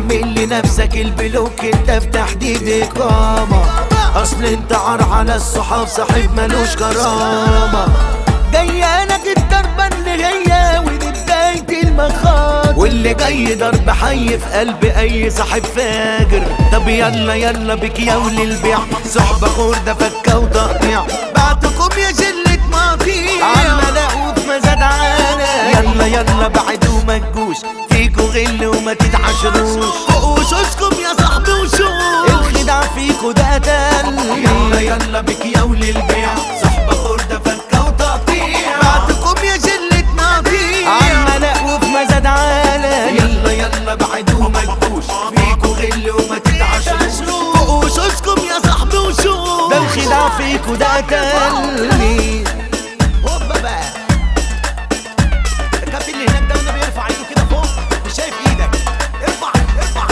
اعمل لنفسك البلوك انت في تحديد اقامة. اصل انت عار على الصحاب صاحب ملوش كرامة. جايانك الضربة اللي هي ودي بداية المخاطر، واللي جاي ضرب حي في قلب اي صاحب فاجر. طب يلا يلا بك يا ولي البيع، صحبة خردة فكة وتقطيع، بعتكم يا جلة مقاطيع عمال وفي مزاد عانا. يلا يلا بعد وما تجوش فيكوا غل وما تتعشروش، فوقوا شوشكم يا صاحبي وشوش، الخداع فيكوا ده قتل. يلا يلا بك يا ولي البيع، صحبة خردة فكة وتقطيع، بعتكم يا جلة مقاطيع عمال وفي مزاد عانا. يلا يلا بعد وما تجوش فيكوا غل وما تتعشروش، فوقوا شوشكم يا صاحبي وشوش، ده الخداع فيكوا ده قتلني. هوبا بقى الكابتن اللي هناك ده والنبي يرفع ايده كده فوق، مش شايف ايدك، ارفع ارفع.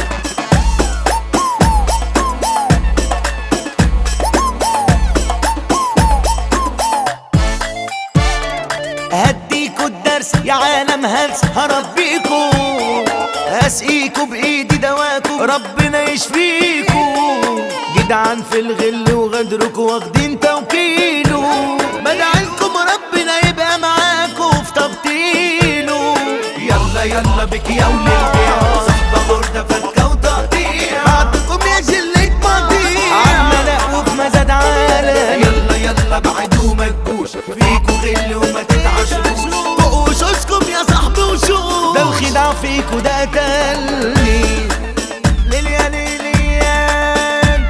هديكوا الدرس يا عالم هلس، هربيكوا هسقيكوا بايدي دواكوا ربنا يشفيكوا. جدعان في الغل وغدركوا واخدين توكيله، بدعيلكم ربنا يبقى معاكوا في تبطيله. يلا يلا بك يا ولي البيع، صحبة خردة فكة وتقطيع، بعدكم يا جلة مقاطيع عمال وفي مزاد عالا. يلا يلا بعد وما تجوش فيكوا غل وما تتعشروش، فوقوا شوشكم يا صاحبي وشوش، ده الخداع فيكوا ده قتلني. ليليا ليليان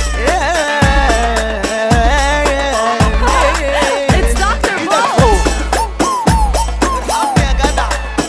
It's Dr. Paul. ارحمني يا جدع.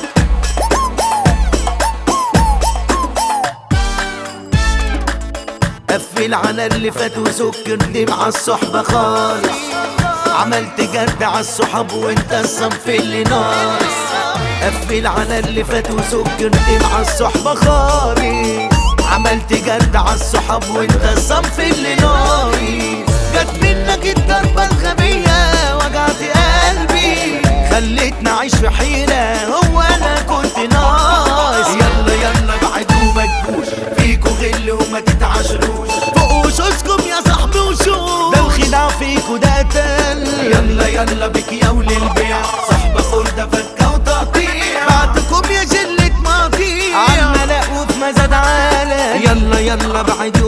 قفل على اللي فات وسكر مع الصحبة خالص، عملت جد على الصحاب وانت الصنف اللي ناقص. قفل على اللي فات وسكر مع الصحبة خالص، عملت جد على الصحاب وانت الصنف اللي ناقص. جت منك الضربة الغبية وجعت قلبي، خلتني اعيش في حيرة هو انا كنت ناقص. يلا يلا بعد وما تجوش فيكوا غل وما تتعشروش، فوقوا شوشكم يا صاحبي وشوش، ده الخداع فيكوا ده قتل. يلا يلا بك يا ولي البيع، صحبة خردة فكة وتقطيع، بعدكم يا جلة مقاطيع عمال وفي مزاد عالا. يلا يلا بعد